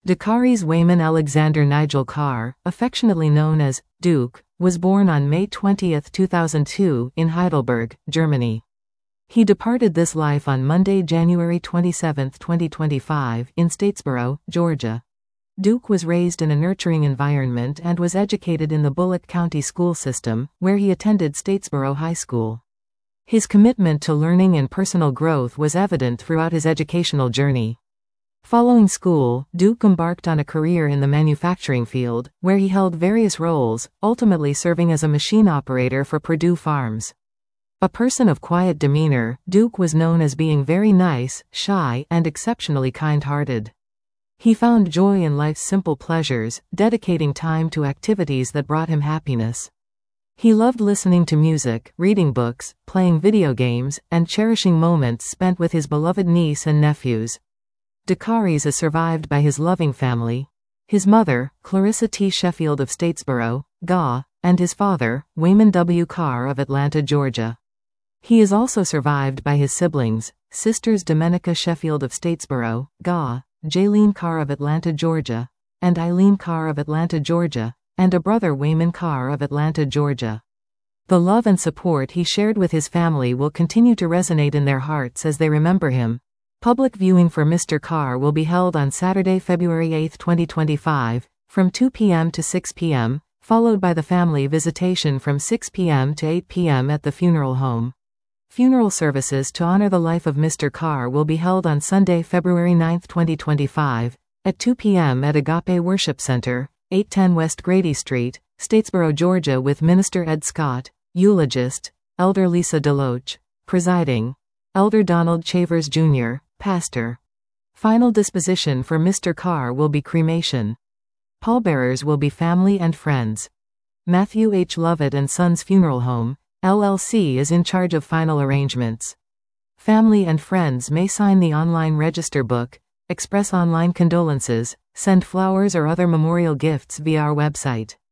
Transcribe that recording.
Dakaris Wayman Alexander Nigel Carr, affectionately known as Duke, was born on May 20, 2002 in Heidelberg, Germany. He departed this life on Monday, January 27, 2025 in Statesboro, Georgia. Duke was raised in a nurturing environment and was educated in the Bullock County school system, where he attended Statesboro High School. His commitment to learning and personal growth was evident throughout his educational journey. Following school, Duke embarked on a career in the manufacturing field, where he held various roles, ultimately serving as a machine operator for Purdue Farms. A person of quiet demeanor, Duke was known as being very nice, shy, and exceptionally kind-hearted. He found joy in life's simple pleasures, dedicating time to activities that brought him happiness. He loved listening to music, reading books, playing video games, and cherishing moments spent with his beloved niece and nephews. Dakaris is survived by his loving family. His mother, Clarissa T. Sheffield of Statesboro, GA, and his father, Wayman W. Carr of Atlanta, Georgia. He is also survived by his siblings, sisters Domenica Sheffield of Statesboro, GA, Jaylene Carr of Atlanta, Georgia, and Eileen Carr of Atlanta, Georgia, and a brother Wayman Carr of Atlanta, Georgia. The love and support he shared with his family will continue to resonate in their hearts as they remember him. Public viewing for Mr. Carr will be held on Saturday, February 8, 2025, from 2 p.m. to 6 p.m., followed by the family visitation from 6 p.m. to 8 p.m. at the funeral home. Funeral services to honor the life of Mr. Carr will be held on Sunday, February 9, 2025, at 2 p.m. at Agape Worship Center, 810 West Grady Street, Statesboro, Georgia, with Minister Ed Scott, eulogist, Elder Lisa Deloach, presiding, Elder Donald Chavers Jr., pastor. Final disposition for Mr. Carr will be cremation. Pallbearers will be family and friends. Matthew H. Lovett and Sons Funeral Home, LLC is in charge of final arrangements. Family and friends may sign the online register book, express online condolences, send flowers or other memorial gifts via our website.